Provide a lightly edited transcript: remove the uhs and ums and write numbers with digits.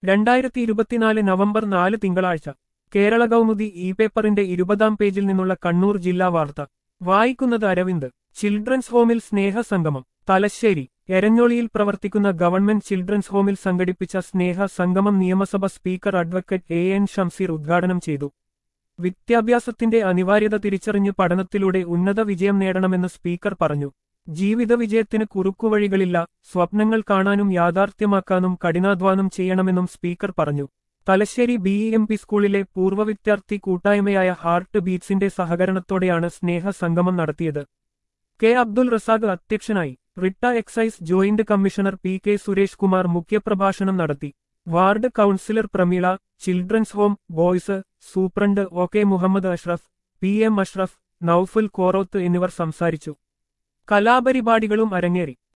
2024 November 4 തിങ്കളാഴ്ച Kerala Kaumudi E പേപ്പറിന്റെ 20-ാം പേജിൽ നിന്നുള്ള കണ്ണൂർ ജില്ലാ വാർത്ത വായിക്കുന്നത് അരവിന്ദ്. ചിൽഡ്രൻസ് ഹോമിൽ സ്നേഹസംഗമം. തലശ്ശേരി. എരഞ്ഞോളിയിൽ പ്രവർത്തിക്കുന്ന ഗവൺമെന്റ് ചിൽഡ്രൻസ് ഹോമിൽ സംഘടിപ്പിച്ച സ്നേഹ സംഗമം നിയമസഭ സ്പീക്കർ അഡ്വക്കേറ്റ് എൻ ഷംസീർ ഉദ്ഘാടനം ചെയ്തു. വിദ്യാഭ്യാസത്തിന്റെ അനിവാര്യത തിരിച്ചറിഞ്ഞ് പഠനത്തിലൂടെ ഉന്നത വിജയം നേടണമെന്ന് സ്പീക്കർ പറഞ്ഞു. ജീവിത വിജയത്തിന് കുറുക്കുവഴികളില്ല, സ്വപ്നങ്ങൾ കാണാനും യാഥാർത്ഥ്യമാക്കാനും കഠിനാധ്വാനം ചെയ്യണമെന്നും സ്പീക്കർ പറഞ്ഞു. തലശ്ശേരി BEMP സ്കൂളിലെ പൂർവ്വ വിദ്യാർത്ഥി കൂട്ടായ്മയായ ഹാർട്ട് ബീറ്റ്സിന്റെ സഹകരണത്തോടെയാണ് സ്നേഹ സംഗമം നടത്തിയത്. കെ അബ്ദുൽ റസാഖ് അധ്യക്ഷനായി. റിട്ട excise joint commissioner PK Suresh Kumar മുഖ്യപ്രഭാഷണം നടത്തി. Ward councillor Prameela, children's home boys superintendent OK Muhammad Ashraf, PM Ashraf, Naufal Koroth എന്നിവർ സംസാരിച്ചു. കലാപരിപാടികളും അരങ്ങേറി.